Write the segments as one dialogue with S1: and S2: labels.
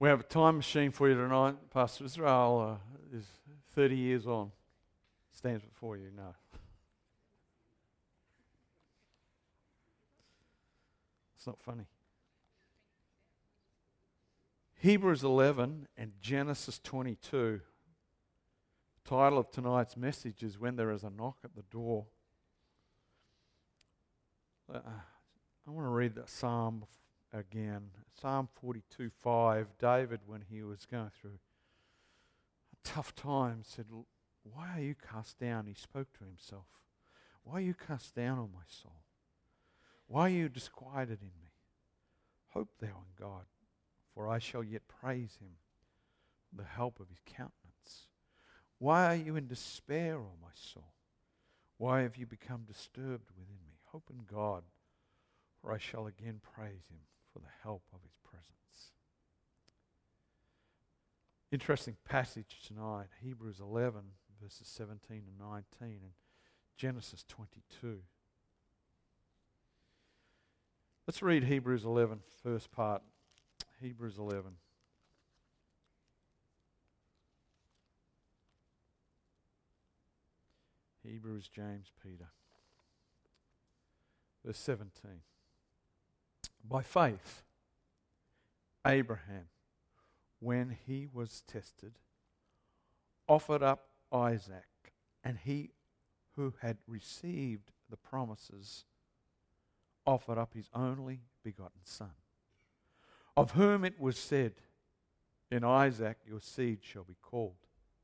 S1: We have a time machine for you tonight. Pastor Israel is 30 years on. Stands before you now. It's not funny. Hebrews 11 and Genesis 22. The title of tonight's message is When There Is a Knock at the Door. I want to read that psalm again. Psalm 42:5. David, when he was going through a tough time, said, "Why are you cast down?" He spoke to himself. "Why are you cast down, O my soul? Why are you disquieted in me? Hope thou in God, for I shall yet praise him, the help of his countenance. Why are you in despair, O my soul? Why have you become disturbed within me? Hope in God, for I shall again praise him for the help of his presence." Interesting passage tonight, Hebrews 11, verses 17 and 19, and Genesis 22. Let's read Hebrews 11, first part. Hebrews 11. Hebrews, James, Peter. Verse 17. By faith, Abraham, when he was tested, offered up Isaac, and he who had received the promises offered up his only begotten son, of whom it was said, "In Isaac your seed shall be called,"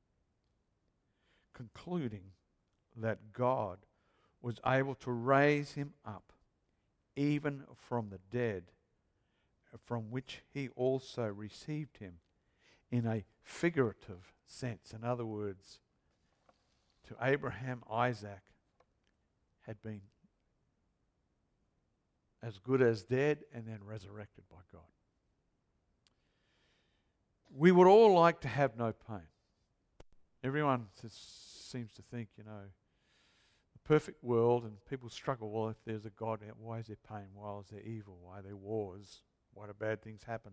S1: concluding that God was able to raise him up even from the dead, from which he also received him in a figurative sense. In other words, to Abraham, Isaac had been as good as dead and then resurrected by God. We would all like to have no pain. Everyone seems to think, the perfect world, and people struggle, well, if there's a God, why is there pain? Why is there evil? Why are there wars? Why do bad things happen?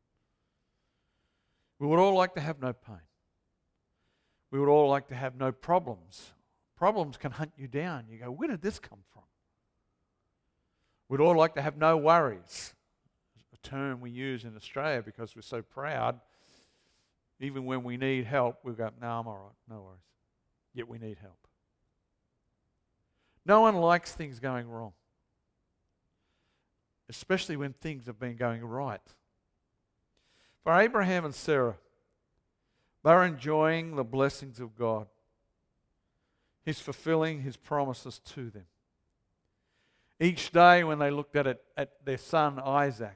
S1: We would all like to have no pain. We would all like to have no problems. Problems can hunt you down. You go, where did this come from? We'd all like to have no worries. A term we use in Australia because we're so proud. Even when we need help, we go, no, I'm all right, no worries. Yet we need help. No one likes things going wrong, especially when things have been going right. For Abraham and Sarah, they're enjoying the blessings of God. He's fulfilling his promises to them. Each day when they looked at their son Isaac,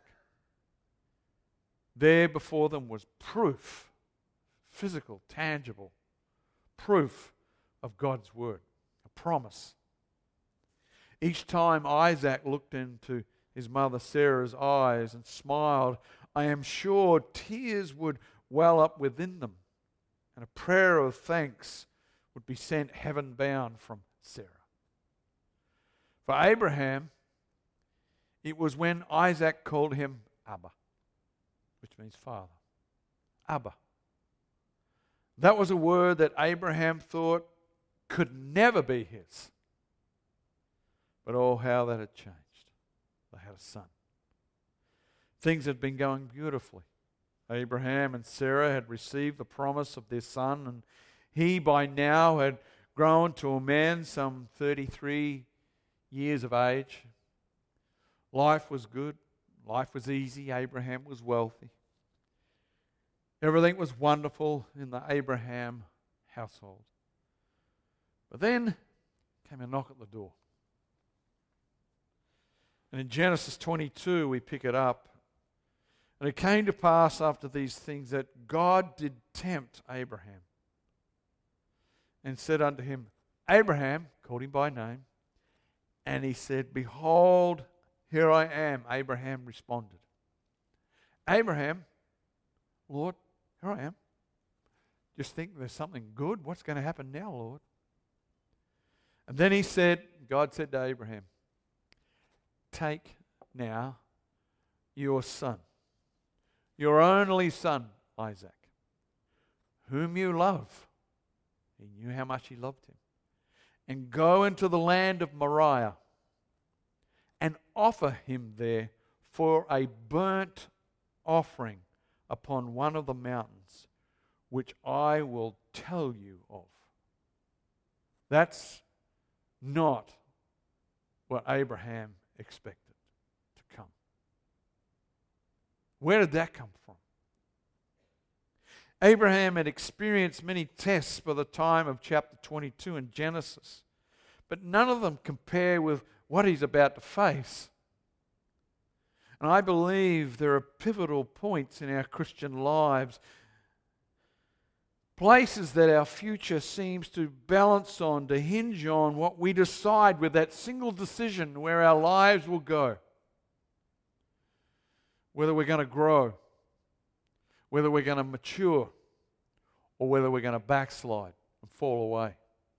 S1: there before them was proof, physical, tangible, proof of God's word, a promise. Each time Isaac looked into his mother Sarah's eyes and smiled, I am sure tears would well up within them, and a prayer of thanks would be sent heaven-bound from Sarah. For Abraham, it was when Isaac called him Abba, which means father. Abba. That was a word that Abraham thought could never be his. But oh, how that had changed. They had a son. Things had been going beautifully. Abraham and Sarah had received the promise of their son, and he by now had grown to a man some 33 years of age. Life was good. Life was easy. Abraham was wealthy. Everything was wonderful in the Abraham household. But then came a knock at the door. And in Genesis 22 we pick it up. And it came to pass after these things that God did tempt Abraham and said unto him, Abraham, called him by name, and he said, Behold, here I am. Abraham responded. Abraham, Lord, here I am. Just think there's something good. What's going to happen now, Lord? And then God said to Abraham, Take now your son, your only son, Isaac, whom you love. He knew how much he loved him. And go into the land of Moriah and offer him there for a burnt offering upon one of the mountains, which I will tell you of. That's not what Abraham expected to come. Where did that come from? Abraham had experienced many tests by the time of chapter 22 in Genesis, but none of them compare with what he's about to face. And I believe there are pivotal points in our Christian lives, places that our future seems to balance on, to hinge on what we decide with that single decision where our lives will go. Whether we're going to grow, whether we're going to mature, or whether we're going to backslide and fall away.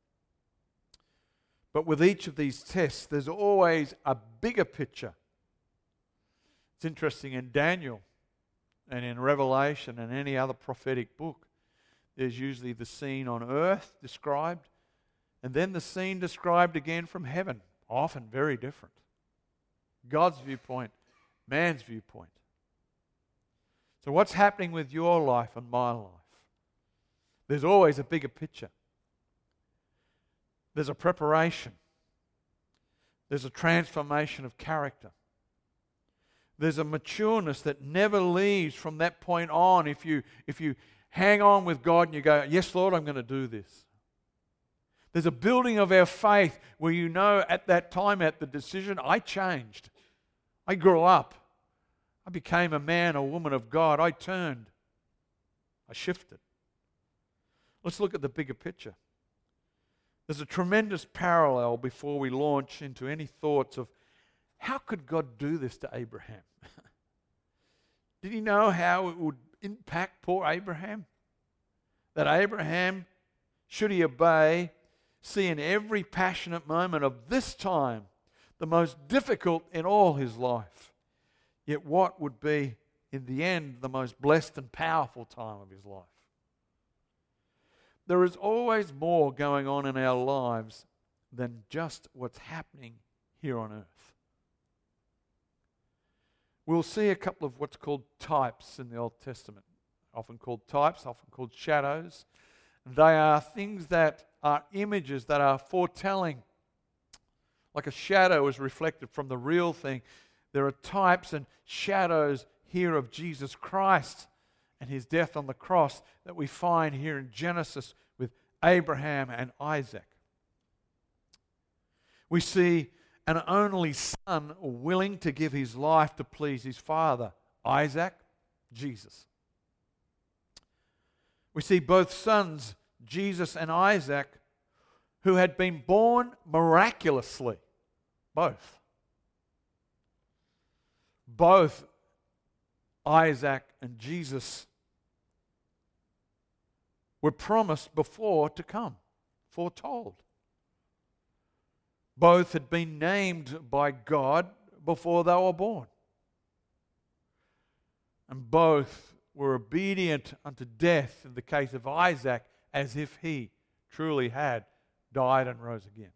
S1: But with each of these tests, there's always a bigger picture. It's interesting in Daniel and in Revelation and any other prophetic book, there's usually the scene on earth described, and then the scene described again from heaven, often very different. God's viewpoint, man's viewpoint. So what's happening with your life and my life? There's always a bigger picture. There's a preparation. There's a transformation of character. There's a matureness that never leaves from that point on. If you hang on with God and you go, yes, Lord, I'm going to do this. There's a building of our faith where you know at that time, at the decision, I changed. I grew up. I became a man or woman of God. I turned. I shifted. Let's look at the bigger picture. There's a tremendous parallel before we launch into any thoughts of how could God do this to Abraham? Did he know how it would impact poor Abraham? That Abraham, should he obey, see in every passionate moment of this time the most difficult in all his life, yet what would be, in the end, the most blessed and powerful time of his life. There is always more going on in our lives than just what's happening here on earth. We'll see a couple of what's called types in the Old Testament, often called types, often called shadows. They are things that are images that are foretelling. Like a shadow is reflected from the real thing. There are types and shadows here of Jesus Christ and his death on the cross that we find here in Genesis with Abraham and Isaac. We see an only son willing to give his life to please his father, Isaac, Jesus. We see both sons, Jesus and Isaac, who had been born miraculously. Both. Both Isaac and Jesus were promised before to come, foretold. Both had been named by God before they were born. And both were obedient unto death in the case of Isaac, as if he truly had died and rose again.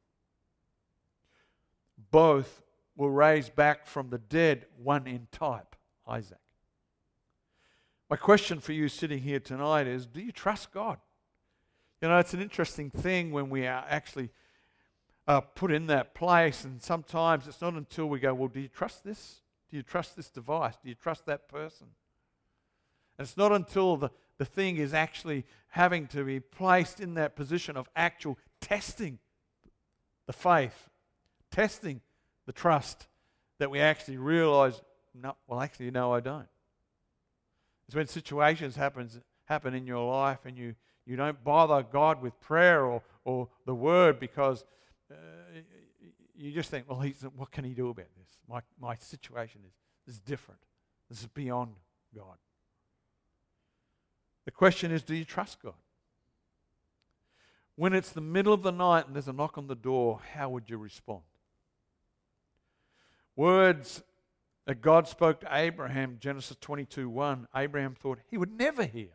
S1: Both were raised back from the dead, one in type, Isaac. My question for you sitting here tonight is, do you trust God? You know, it's an interesting thing when we are actually put in that place, and sometimes it's not until we go, well, do you trust this? Do you trust this device? Do you trust that person? And it's not until the thing is actually having to be placed in that position of actual testing the faith, testing the trust, that we actually realize, no, well, actually, no, I don't. It's when situations happen in your life and you don't bother God with prayer or the Word because you just think, well, what can He do about this? My situation is different. This is beyond God. The question is, do you trust God? When it's the middle of the night and there's a knock on the door, how would you respond? Words that God spoke to Abraham, Genesis 22:1, Abraham thought he would never hear.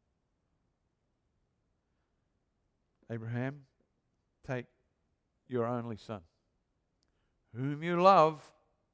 S1: Abraham, take your only son, whom you love.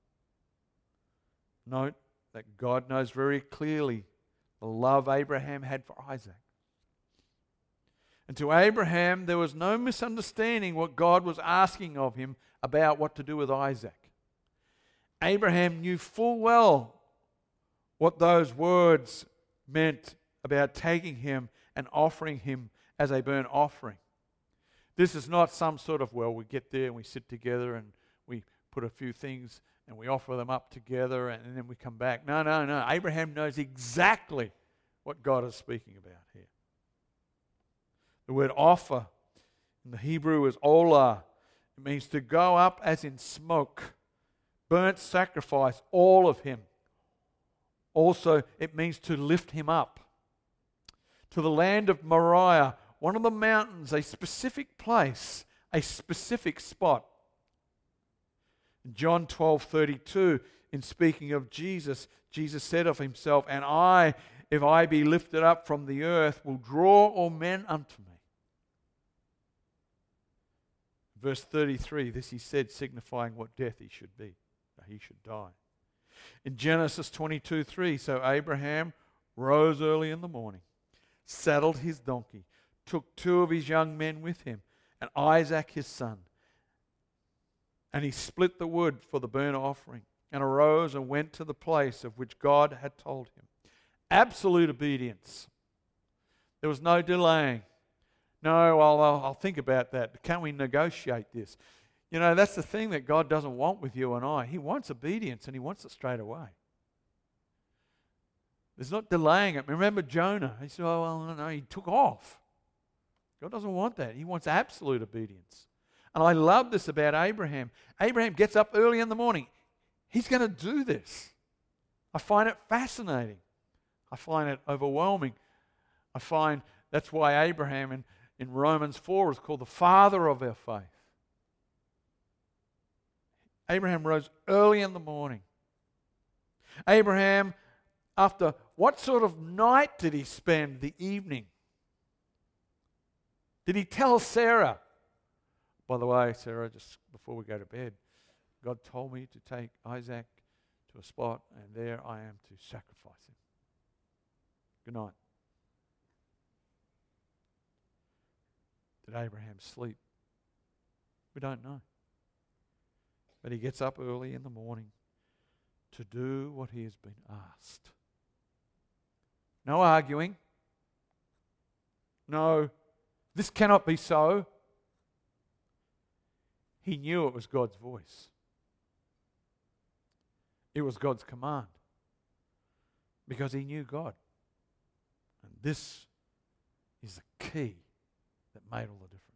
S1: Note that God knows very clearly the love Abraham had for Isaac. And to Abraham, there was no misunderstanding what God was asking of him about what to do with Isaac. Abraham knew full well what those words meant about taking him and offering him as a burnt offering. This is not some sort of, well, we get there and we sit together and we put a few things and we offer them up together and then we come back. No. Abraham knows exactly what God is speaking about here. The word offer in the Hebrew is olah. It means to go up as in smoke. Burnt sacrifice, all of him. Also, it means to lift him up. To the land of Moriah, one of the mountains, a specific place, a specific spot. John 12:32, in speaking of Jesus, Jesus said of himself, "And I, if I be lifted up from the earth, will draw all men unto me." Verse 33, this he said, signifying what death he should be, that he should die. In Genesis 22:3, so Abraham rose early in the morning, saddled his donkey, took 2 of his young men with him, and Isaac his son. And he split the wood for the burnt offering, and arose and went to the place of which God had told him. Absolute obedience. There was no delaying. No, I'll think about that. Can't we negotiate this? You know, that's the thing that God doesn't want with you and I. He wants obedience, and he wants it straight away. There's not delaying it. Remember Jonah. He said, oh, well, no, he took off. God doesn't want that. He wants absolute obedience. And I love this about Abraham. Abraham gets up early in the morning. He's going to do this. I find it fascinating. I find it overwhelming. I find that's why Abraham in Romans 4 is called the father of our faith. Abraham rose early in the morning. Abraham, after what sort of night did he spend the evening? Did he tell Sarah, by the way, Sarah, just before we go to bed, God told me to take Isaac to a spot, and there I am to sacrifice him. Good night. Did Abraham sleep? We don't know. But he gets up early in the morning to do what he has been asked. No arguing. No, this cannot be so. He knew it was God's voice. It was God's command. Because he knew God. And this is the key that made all the difference.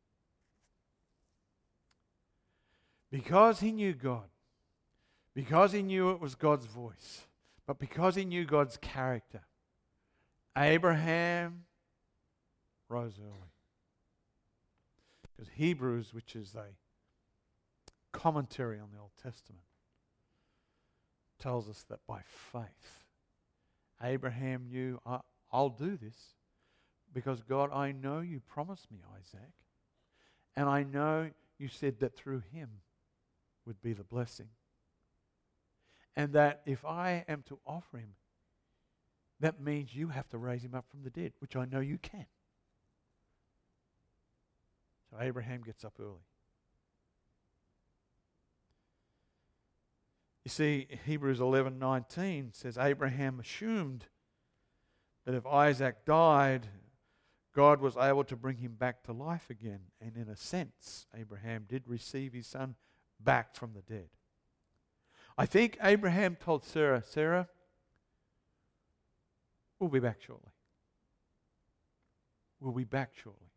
S1: Because he knew God, because he knew it was God's voice, but because he knew God's character, Abraham rose early. Because Hebrews, which is a commentary on the Old Testament, tells us that by faith, Abraham knew, I'll do this because God, I know you promised me Isaac, and I know you said that through him would be the blessing. And that if I am to offer him, that means you have to raise him up from the dead, which I know you can. So Abraham gets up early. You see, Hebrews 11:19 says Abraham assumed that if Isaac died, God was able to bring him back to life again. And in a sense, Abraham did receive his son back from the dead. I think Abraham told Sarah, Sarah, we'll be back shortly. We'll be back shortly.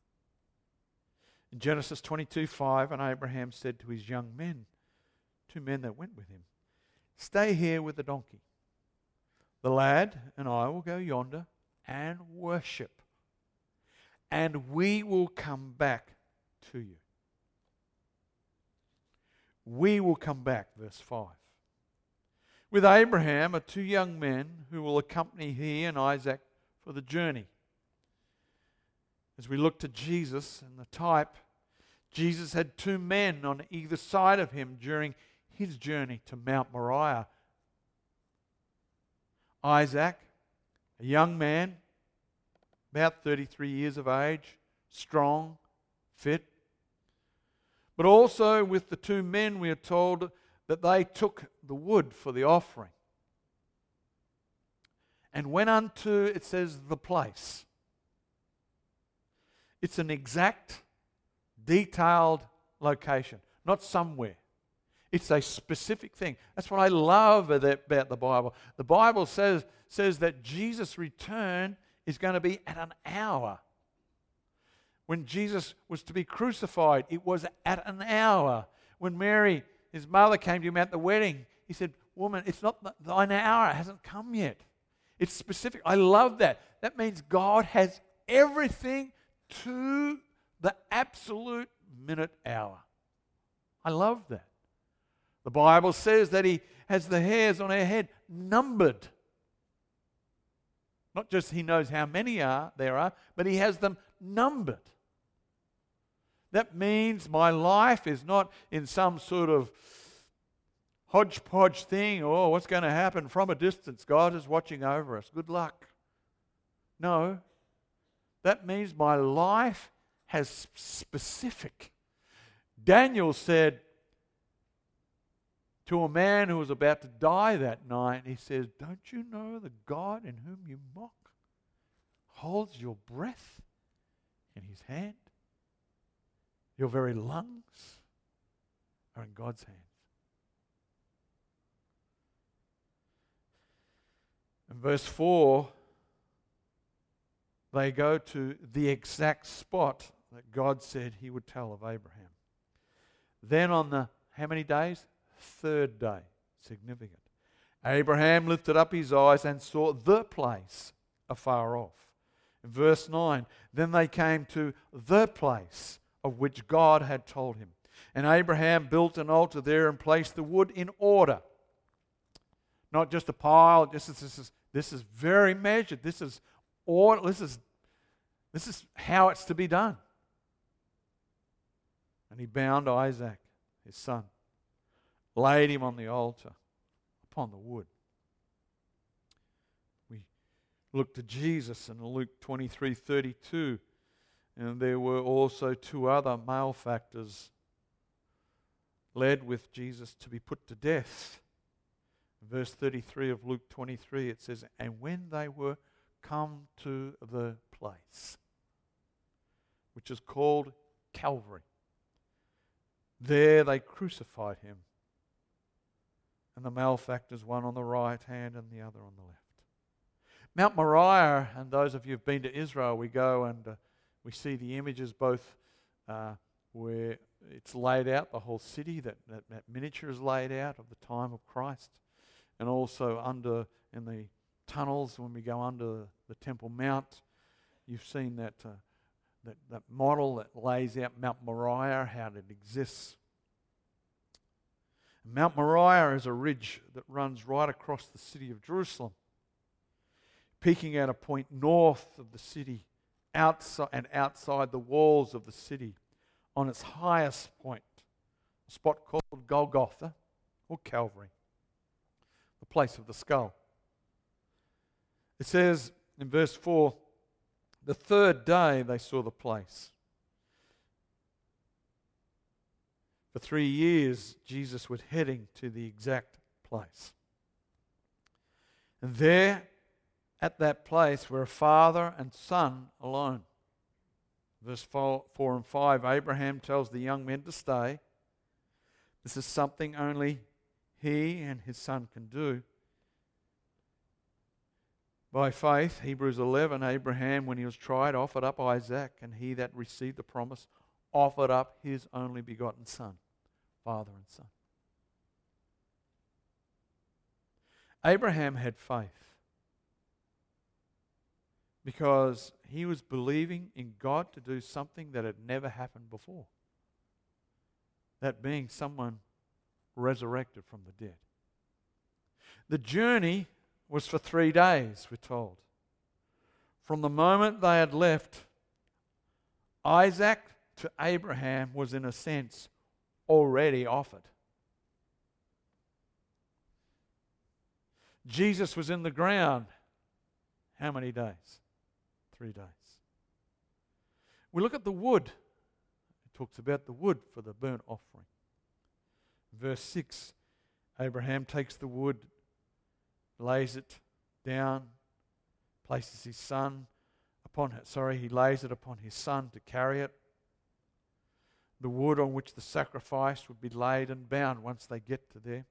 S1: In Genesis 22:5, and Abraham said to his young men, 2 men that went with him, stay here with the donkey. The lad and I will go yonder and worship, and we will come back to you. We will come back, verse 5. With Abraham are two young men who will accompany he and Isaac for the journey. As we look to Jesus and the type, Jesus had two men on either side of him during his journey to Mount Moriah. Isaac, a young man, about 33 years of age, strong, fit. But also with the two men, we are told that they took the wood for the offering and went unto, it says, the place. It's an exact, detailed location, not somewhere. It's a specific thing. That's what I love about the Bible. The Bible says that Jesus' return is going to be at an hour. When Jesus was to be crucified, it was at an hour. When Mary, his mother, came to him at the wedding, he said, "Woman, it's not thine hour. It hasn't come yet." It's specific. I love that. That means God has everything to the absolute minute hour. I love that. The Bible says that he has the hairs on our head numbered. Not just he knows how many there are, but he has them numbered. That means my life is not in some sort of hodgepodge thing. Oh, what's going to happen from a distance? God is watching over us. Good luck. No. That means my life has specific. Daniel said to a man who was about to die that night, he says, "Don't you know the God in whom you mock holds your breath in his hand? Your very lungs are in God's hands." In verse 4, they go to the exact spot that God said he would tell of Abraham. Then on the, how many days? Third day. Significant. Abraham lifted up his eyes and saw the place afar off. In verse 9, then they came to the place of which God had told him. And Abraham built an altar there and placed the wood in order. Not just a pile. This is very measured. This is order. This is how it's to be done. And he bound Isaac, his son, laid him on the altar upon the wood. We look to Jesus in Luke 23:32. And there were also two other malefactors led with Jesus to be put to death. In verse 33 of Luke 23, it says, "And when they were come to the place," which is called Calvary, there they crucified him. And the malefactors, one on the right hand and the other on the left. Mount Moriah, and those of you who've been to Israel, we go and we see the images both where it's laid out, the whole city, that miniature is laid out of the time of Christ, and also under in the tunnels when we go under the Temple Mount. You've seen that model that lays out Mount Moriah, how it exists. Mount Moriah is a ridge that runs right across the city of Jerusalem, peaking at a point north of the city, outside the walls of the city, on its highest point, a spot called Golgotha or Calvary, the place of the skull. It says in verse 4, the third day they saw the place. For 3 years, Jesus was heading to the exact place. And there, at that place, were a father and son alone. Verse 4 and 5, Abraham tells the young men to stay. This is something only he and his son can do. By faith, Hebrews 11, Abraham, when he was tried, offered up Isaac, and he that received the promise offered up his only begotten son, father and son. Abraham had faith because he was believing in God to do something that had never happened before. That being someone resurrected from the dead. The journey was for 3 days, we're told. From the moment they had left, Isaac to Abraham was, in a sense, already offered. Jesus was in the ground. How many days? 3 days. We look at the wood. It talks about the wood for the burnt offering. Verse 6, Abraham takes the wood, lays it down, places his son upon it. He lays it upon his son to carry it. The wood on which the sacrifice would be laid and bound once they get to there.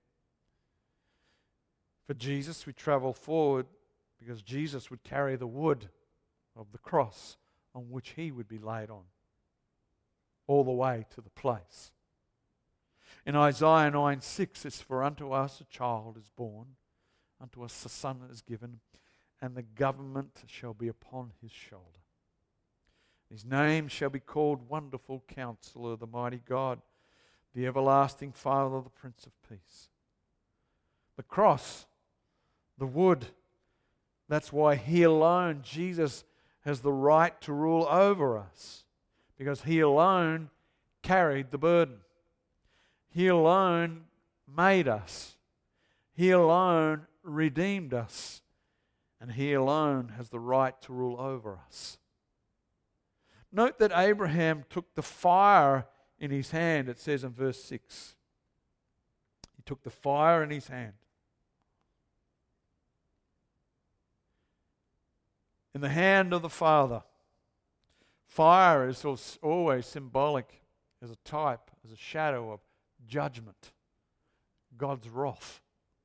S1: For Jesus, we travel forward because Jesus would carry the wood of the cross on which he would be laid on, all the way to the place. In Isaiah 9:6, it's for unto us a child is born, unto us a son is given, and the government shall be upon his shoulder. His name shall be called Wonderful Counselor, the Mighty God, the Everlasting Father, the Prince of Peace. The cross, the wood, that's why he alone, Jesus, has the right to rule over us, because he alone carried the burden. He alone made us. He alone redeemed us. And he alone has the right to rule over us. Note that Abraham took the fire in his hand, it says in verse 6. He took the fire in his hand. In the hand of the Father. Fire is always symbolic as a type, as a shadow of judgment, God's wrath.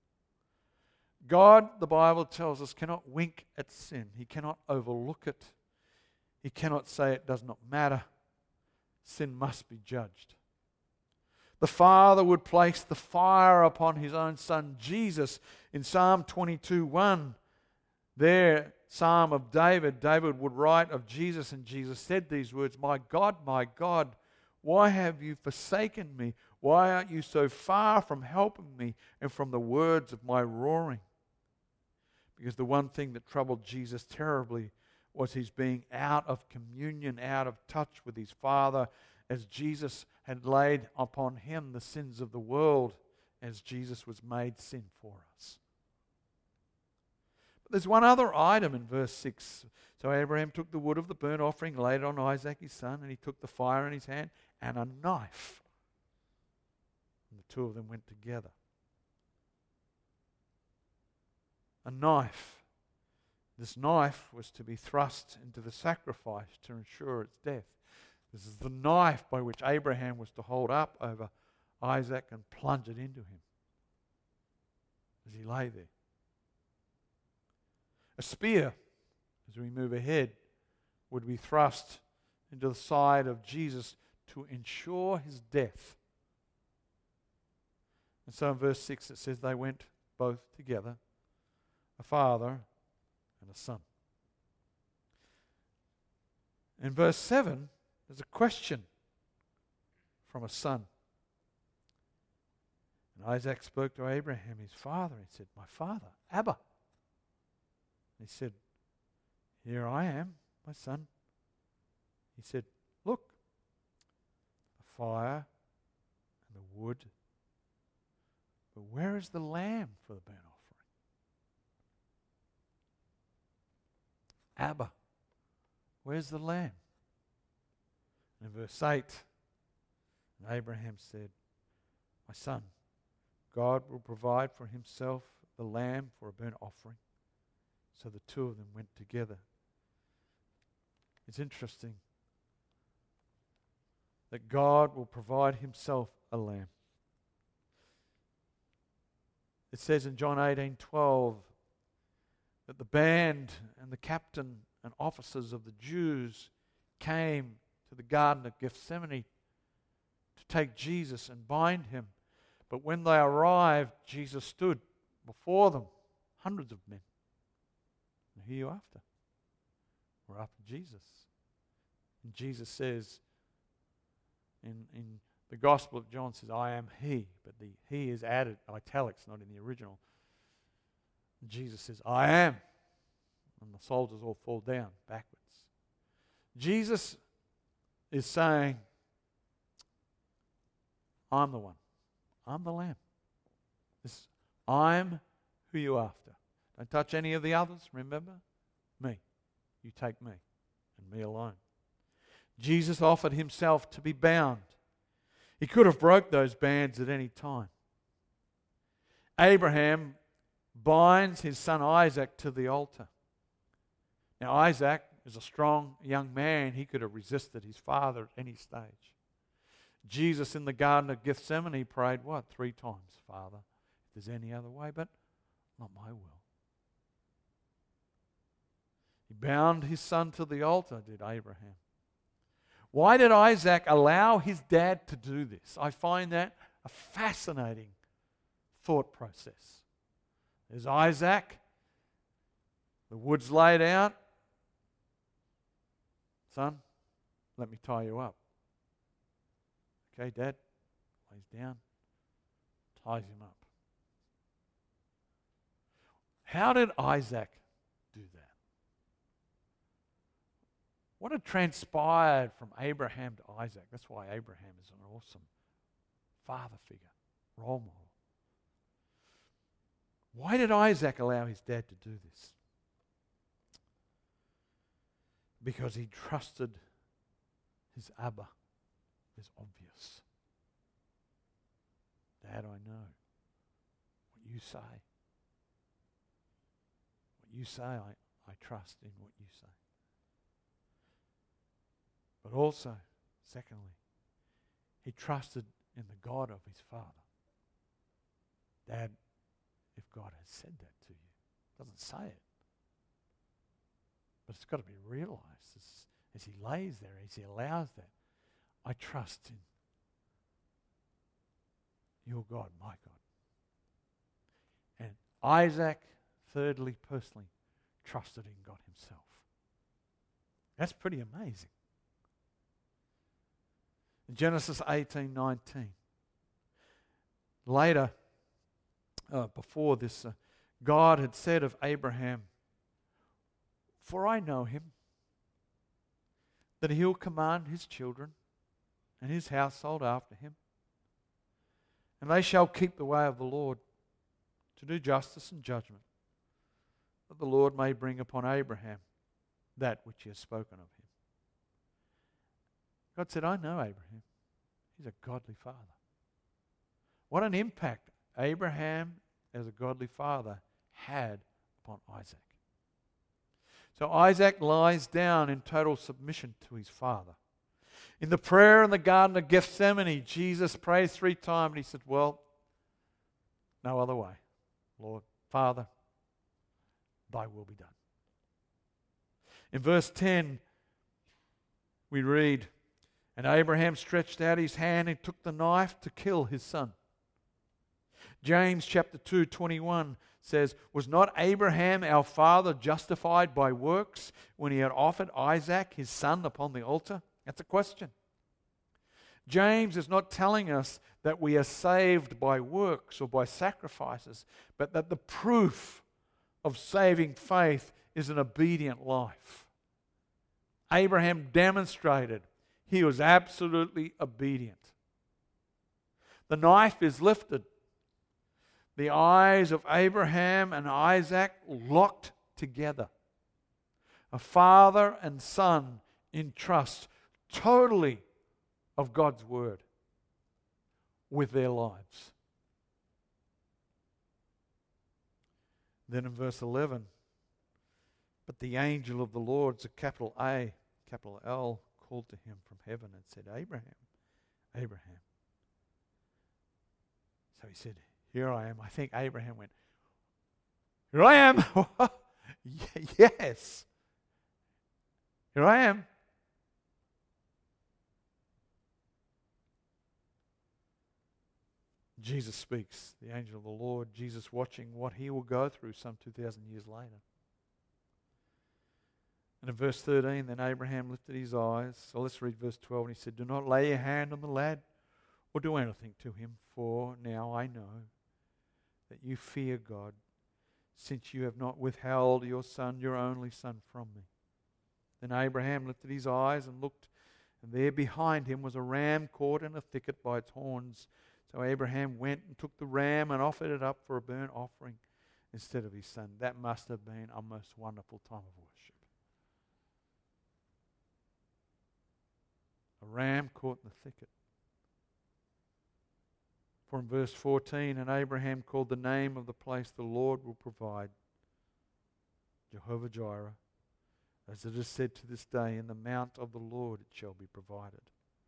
S1: God, the Bible tells us, cannot wink at sin. He cannot overlook it. He cannot say it does not matter. Sin must be judged. The Father would place the fire upon his own Son, Jesus, in Psalm 22:1. There, Psalm of David, David would write of Jesus, and Jesus said these words, my God, why have you forsaken me? Why are you so far from helping me and from the words of my roaring? Because the one thing that troubled Jesus terribly was his being out of communion, out of touch with his Father, as Jesus had laid upon him the sins of the world, as Jesus was made sin for us. But there's one other item in verse 6. So Abraham took the wood of the burnt offering, laid it on Isaac his son, and he took the fire in his hand and a knife. And the two of them went together. A knife. This knife was to be thrust into the sacrifice to ensure its death. This is the knife by which Abraham was to hold up over Isaac and plunge it into him as he lay there. A spear, as we move ahead, would be thrust into the side of Jesus to ensure his death. And so in verse 6 it says they went both together, a father and a son. In verse 7, there's a question from a son. And Isaac spoke to Abraham, his father. He said, my father, Abba. He said, here I am, my son. He said, look, the fire and the wood, but where is the lamb for the burnt offering? Abba, where's the lamb? And in verse 8, and Abraham said, my son, God will provide for himself the lamb for a burnt offering. So the two of them went together. It's interesting that God will provide himself a lamb. It says in John 18:12 that the band and the captain and officers of the Jews came to the Garden of Gethsemane to take Jesus and bind him. But when they arrived, Jesus stood before them, hundreds of men. And who are you after? We're after Jesus. And Jesus says, in the Gospel of John says, I am he, but the he is added, italics, not in the original. Jesus says, I am. And the soldiers all fall down backwards. Jesus is saying, I'm the one. I'm the Lamb. I'm who you're after. Don't touch any of the others, remember? Me. You take me and me alone. Jesus offered himself to be bound. He could have broke those bands at any time. Abraham binds his son Isaac to the altar. Now Isaac is a strong young man. He could have resisted his father at any stage. Jesus in the Garden of Gethsemane prayed what? 3 times, Father, if there's any other way, but not my will. He bound his son to the altar, did Abraham. Why did Isaac allow his dad to do this? I find that a fascinating thought process. There's Isaac, the wood's laid out. Son, let me tie you up. Okay, Dad lays down, ties him up. How did Isaac do that? What had transpired from Abraham to Isaac? That's why Abraham is an awesome father figure, role model. Why did Isaac allow his dad to do this? Because he trusted his Abba. It's obvious. Dad, I know what you say. What you say, I trust in what you say. But also, secondly, he trusted in the God of his father. Dad, if God has said that to you, doesn't say it. But it's got to be realized as he lays there, as he allows that. I trust in your God, my God. And Isaac, thirdly, personally, trusted in God himself. That's pretty amazing. In Genesis 18:19, later, before this, God had said of Abraham, for I know him, that he'll command his children and his household after him, and they shall keep the way of the Lord to do justice and judgment, that the Lord may bring upon Abraham that which he has spoken of him. God said, I know Abraham. He's a godly father. What an impact Abraham as a godly father had upon Isaac. So Isaac lies down in total submission to his father. In the prayer in the Garden of Gethsemane, Jesus prays 3 times and he said, well, no other way. Lord, Father, thy will be done. In verse 10, we read, and Abraham stretched out his hand and took the knife to kill his son. James chapter 2:21 says, was not Abraham our father justified by works when he had offered Isaac his son upon the altar? That's a question. James is not telling us that we are saved by works or by sacrifices, but that the proof of saving faith is an obedient life. Abraham demonstrated he was absolutely obedient. The knife is lifted. The eyes of Abraham and Isaac locked together. A father and son in trust, totally of God's word with their lives. Then in verse 11, but the angel of the Lord, it's a capital A, capital L, called to him from heaven and said, Abraham, Abraham. So he said, here I am. I think Abraham went, here I am. Yes. Here I am. Jesus speaks, the angel of the Lord, Jesus watching what he will go through some 2,000 years later. And in verse 13, then Abraham lifted his eyes. So let's read verse 12. And he said, do not lay your hand on the lad or do anything to him, for now I know that you fear God, since you have not withheld your son, your only son, from me." Then Abraham lifted his eyes and looked, and there behind him was a ram caught in a thicket by its horns. So Abraham went and took the ram and offered it up for a burnt offering instead of his son. That must have been a most wonderful time of worship. A ram caught in the thicket. For in verse 14, "And Abraham called the name of the place the Lord will provide, Jehovah Jireh. As it is said to this day, in the mount of the Lord it shall be provided."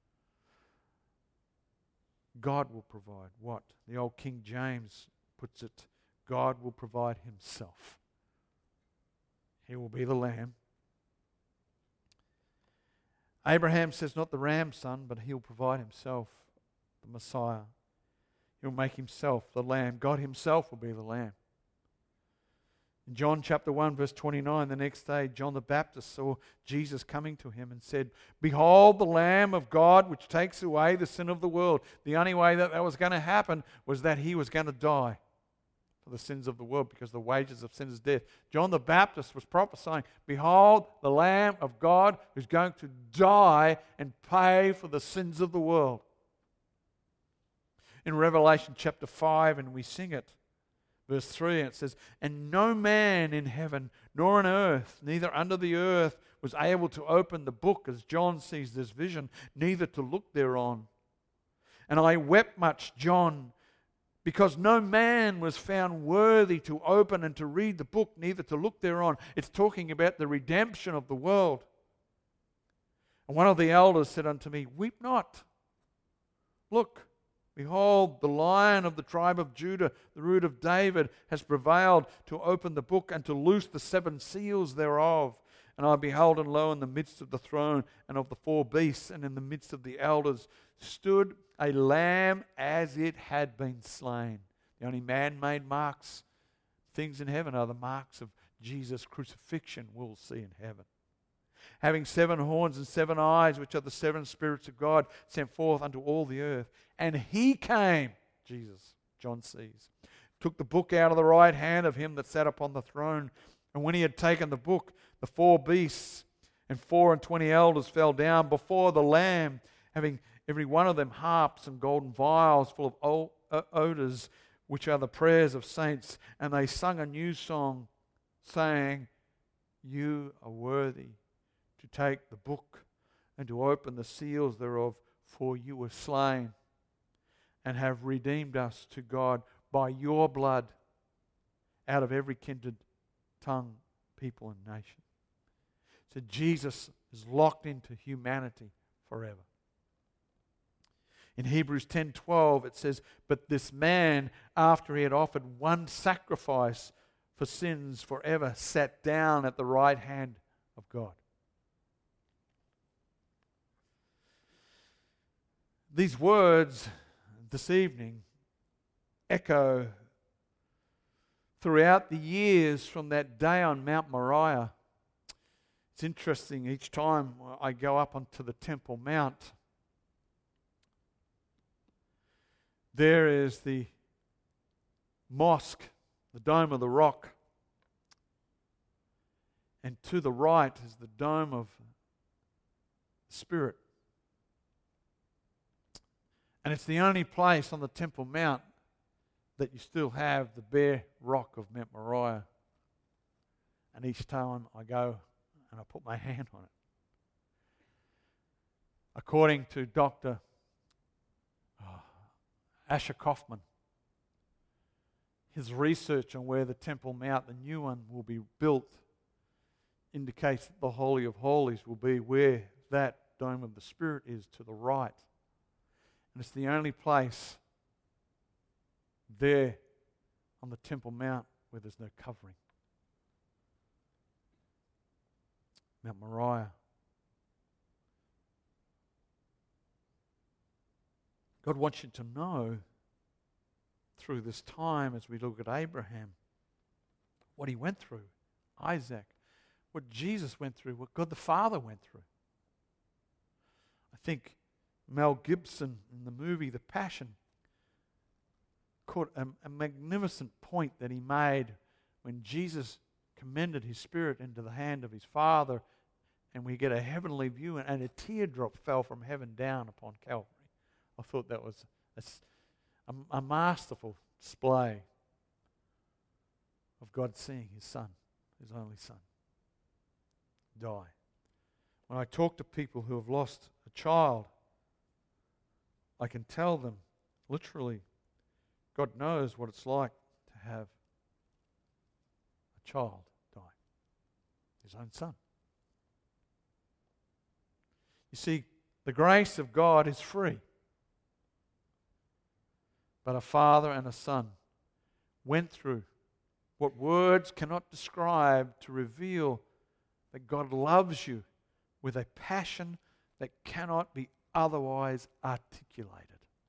S1: God will provide what? The old King James puts it, God will provide himself. He will be the lamb. Abraham says not the ram's son, but he'll provide himself, the Messiah. He'll make himself the lamb. God himself will be the lamb. In John chapter 1 verse 29, the next day John the Baptist saw Jesus coming to him and said, "Behold the Lamb of God which takes away the sin of the world." The only way that was going to happen was that he was going to die for the sins of the world, because the wages of sin is death. John the Baptist was prophesying, "Behold the Lamb of God who's going to die and pay for the sins of the world." In Revelation chapter 5, and we sing it, verse 3, it says, "And no man in heaven, nor on earth, neither under the earth, was able to open the book as John sees this vision, neither to look thereon. And I wept much, John, because no man was found worthy to open and to read the book, neither to look thereon." It's talking about the redemption of the world. And one of the elders said unto me, "Weep not. Look, behold, the Lion of the tribe of Judah, the Root of David, has prevailed to open the book and to loose the 7 seals thereof. And I beheld, and lo, in the midst of the throne and of the 4 beasts, and in the midst of the elders, stood a lamb as it had been slain." The only man-made marks, things in heaven, are the marks of Jesus' crucifixion we'll see in heaven. "Having 7 horns and 7 eyes, which are the 7 spirits of God, sent forth unto all the earth. And he came," Jesus, John sees, "took the book out of the right hand of him that sat upon the throne. And when he had taken the book, the 4 beasts and 24 elders fell down before the Lamb, having every one of them harps and golden vials full of odors, which are the prayers of saints. And they sung a new song, saying, You are worthy to take the book and to open the seals thereof, for you were slain and have redeemed us to God by your blood out of every kindred, tongue, people, and nation." So Jesus is locked into humanity forever. In Hebrews 10:12 it says, "But this man, after he had offered one sacrifice for sins forever, sat down at the right hand of God." These words this evening echo throughout the years from that day on Mount Moriah. It's interesting, each time I go up onto the Temple Mount, there is the mosque, the Dome of the Rock, and to the right is the Dome of the Spirit. And it's the only place on the Temple Mount that you still have the bare rock of Mount Moriah. And each time I go and I put my hand on it, according to Dr. Asher Kaufman, his research on where the Temple Mount, the new one, will be built, indicates that the Holy of Holies will be where that Dome of the Spirit is, to the right. And it's the only place there on the Temple Mount where there's no covering. Mount Moriah. God wants you to know through this time, as we look at Abraham, what he went through, Isaac, what Jesus went through, what God the Father went through. I think Mel Gibson in the movie The Passion caught a magnificent point that he made when Jesus commended his spirit into the hand of his Father, and we get a heavenly view, and a teardrop fell from heaven down upon Calvary. I thought that was a masterful display of God seeing his Son, his only Son, die. When I talk to people who have lost a child, I can tell them, literally, God knows what it's like to have a child die, his own son. You see, the grace of God is free. But a father and a son went through what words cannot describe to reveal that God loves you with a passion that cannot be otherwise articulated.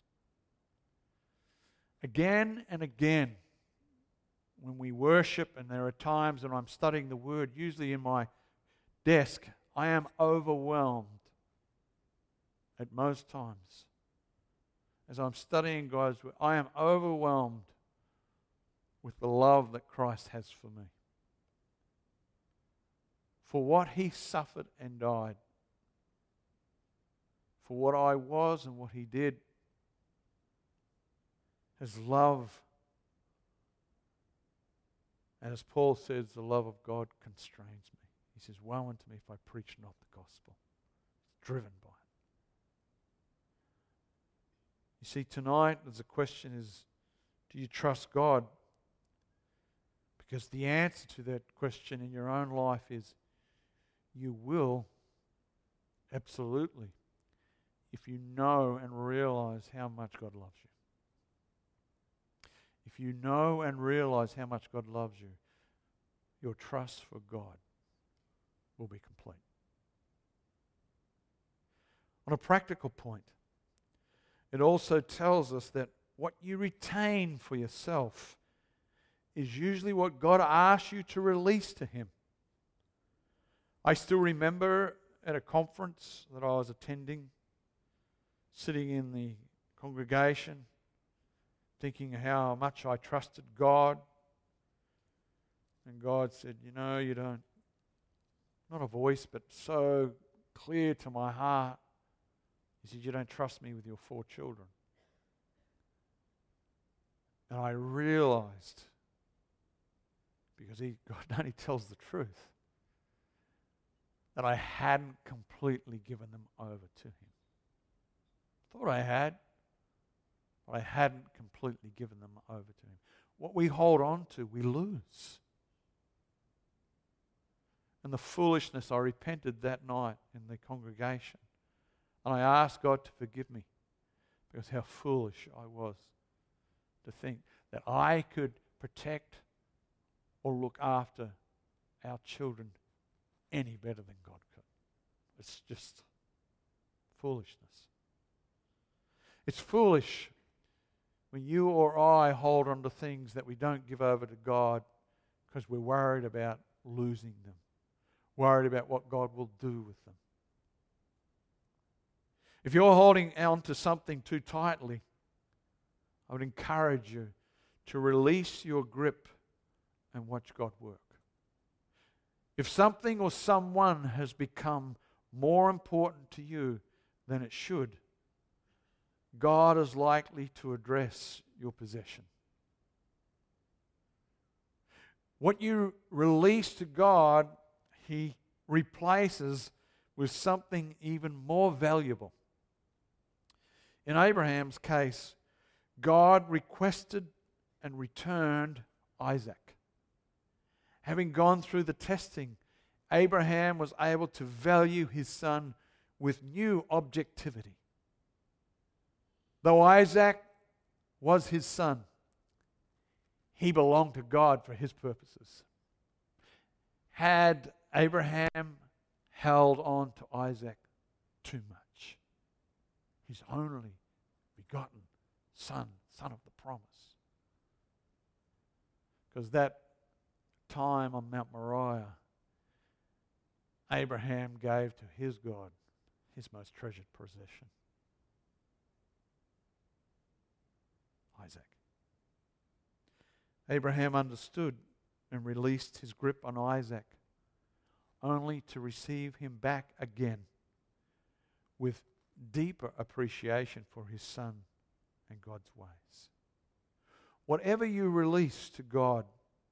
S1: Again and again, when we worship, and there are times when I'm studying the Word, usually in my desk, I am overwhelmed at most times. As I'm studying God's Word, I am overwhelmed with the love that Christ has for me. For what he suffered and died. For what I was and what he did. His love, as Paul says, the love of God constrains me. He says, woe unto me if I preach not the gospel. It's driven by it. You see, tonight, the question is, do you trust God? Because the answer to that question in your own life is, you will, absolutely, if you know and realize how much God loves you. If you know and realize how much God loves you, your trust for God will be complete. On a practical point, it also tells us that what you retain for yourself is usually what God asks you to release to him. I still remember at a conference that I was attending, sitting in the congregation, thinking how much I trusted God. And God said, you know, you don't, not a voice, but so clear to my heart. He said, you don't trust me with your 4 children. And I realized, because God only tells the truth, that I hadn't completely given them over to him. Thought I had, but I hadn't completely given them over to him. What we hold on to, we lose. And the foolishness, I repented that night in the congregation. And I asked God to forgive me, because how foolish I was to think that I could protect or look after our children any better than God could. It's just foolishness. It's foolish when you or I hold on to things that we don't give over to God because we're worried about losing them, worried about what God will do with them. If you're holding on to something too tightly, I would encourage you to release your grip and watch God work. If something or someone has become more important to you than it should, God is likely to address your possession. What you release to God, he replaces with something even more valuable. In Abraham's case, God requested and returned Isaac. Having gone through the testing, Abraham was able to value his son with new objectivity. Though Isaac was his son, he belonged to God for his purposes. Had Abraham held on to Isaac too much, his only begotten son of the promise, because that time on Mount Moriah, Abraham gave to his God his most treasured possession, Isaac. Abraham understood and released his grip on Isaac, only to receive him back again with deeper appreciation for his son and God's ways. Whatever you release to God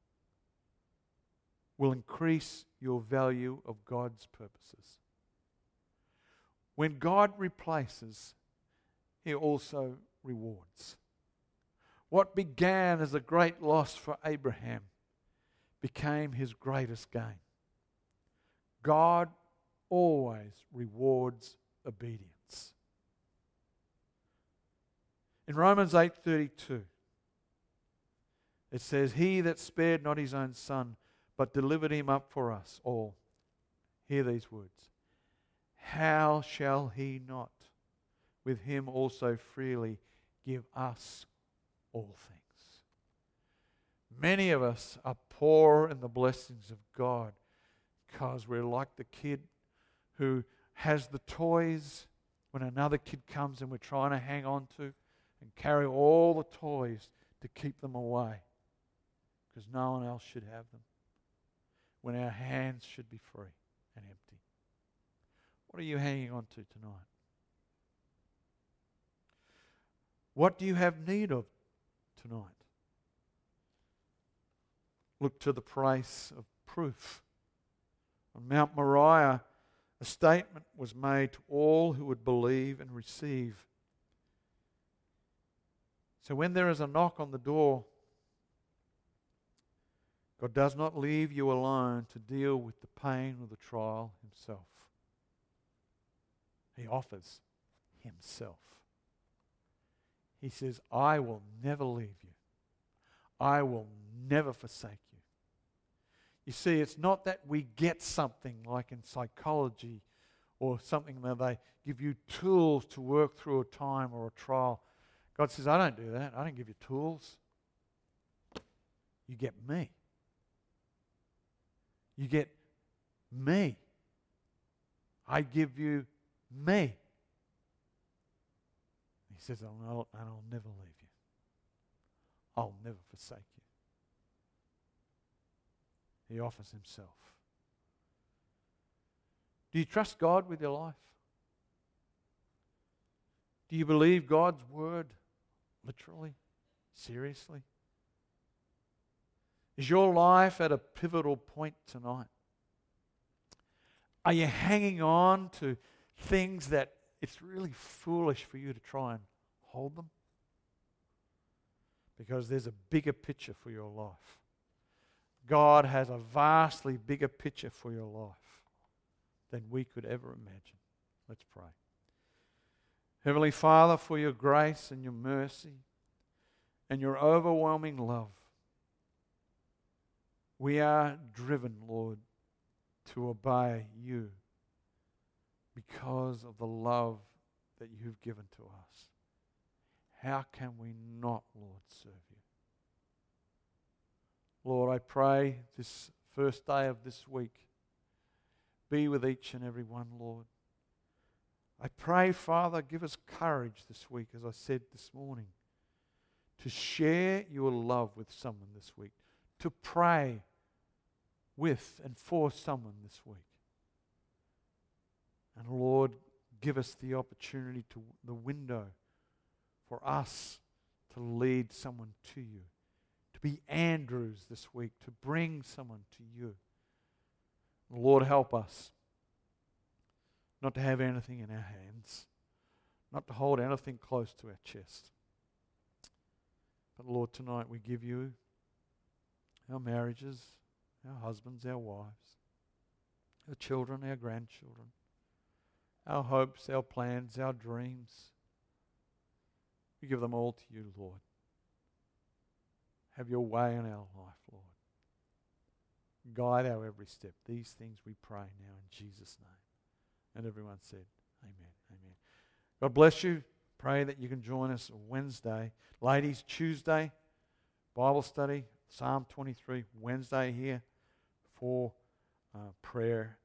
S1: will increase your value of God's purposes. When God replaces, he also rewards. What began as a great loss for Abraham became his greatest gain. God always rewards obedience. In Romans 8:32, it says, "He that spared not his own son, but delivered him up for us all." Hear these words. "How shall he not with him also freely give us all things?" Many of us are poor in the blessings of God because we're like the kid who has the toys when another kid comes and we're trying to hang on to and carry all the toys to keep them away because no one else should have them, when our hands should be free and empty. What are you hanging on to tonight? What do you have need of tonight? Look to the place of proof. On Mount Moriah, a statement was made to all who would believe and receive. So when there is a knock on the door, God does not leave you alone to deal with the pain or the trial himself. He offers himself. He says, "I will never leave you. I will never forsake you." You see, it's not that we get something like in psychology or something that they give you tools to work through a time or a trial. God says, "I don't do that. I don't give you tools. You get me. You get me. I give you me." He says, I'll never leave you. I'll never forsake you. He offers himself. Do you trust God with your life? Do you believe God's word literally, seriously? Is your life at a pivotal point tonight? Are you hanging on to things that it's really foolish for you to try and hold them? Because there's a bigger picture for your life. God has a vastly bigger picture for your life than we could ever imagine. Let's pray. Heavenly Father, for your grace and your mercy and your overwhelming love, we are driven, Lord, to obey you because of the love that you've given to us. How can we not, Lord, serve you? Lord, I pray this first day of this week, be with each and every one, Lord. I pray, Father, give us courage this week, as I said this morning, to share your love with someone this week, to pray with and for someone this week. And Lord, give us the opportunity, to the window for us to lead someone to you, to be Andrews this week, to bring someone to you. Lord, help us not to have anything in our hands, not to hold anything close to our chest. But Lord, tonight we give you our marriages, our husbands, our wives, our children, our grandchildren, our hopes, our plans, our dreams. We give them all to you, Lord. Have your way in our life, Lord. Guide our every step. These things we pray now in Jesus' name. And everyone said, amen, amen. God bless you. Pray that you can join us Wednesday. Ladies, Tuesday, Bible study, Psalm 23, Wednesday here for prayer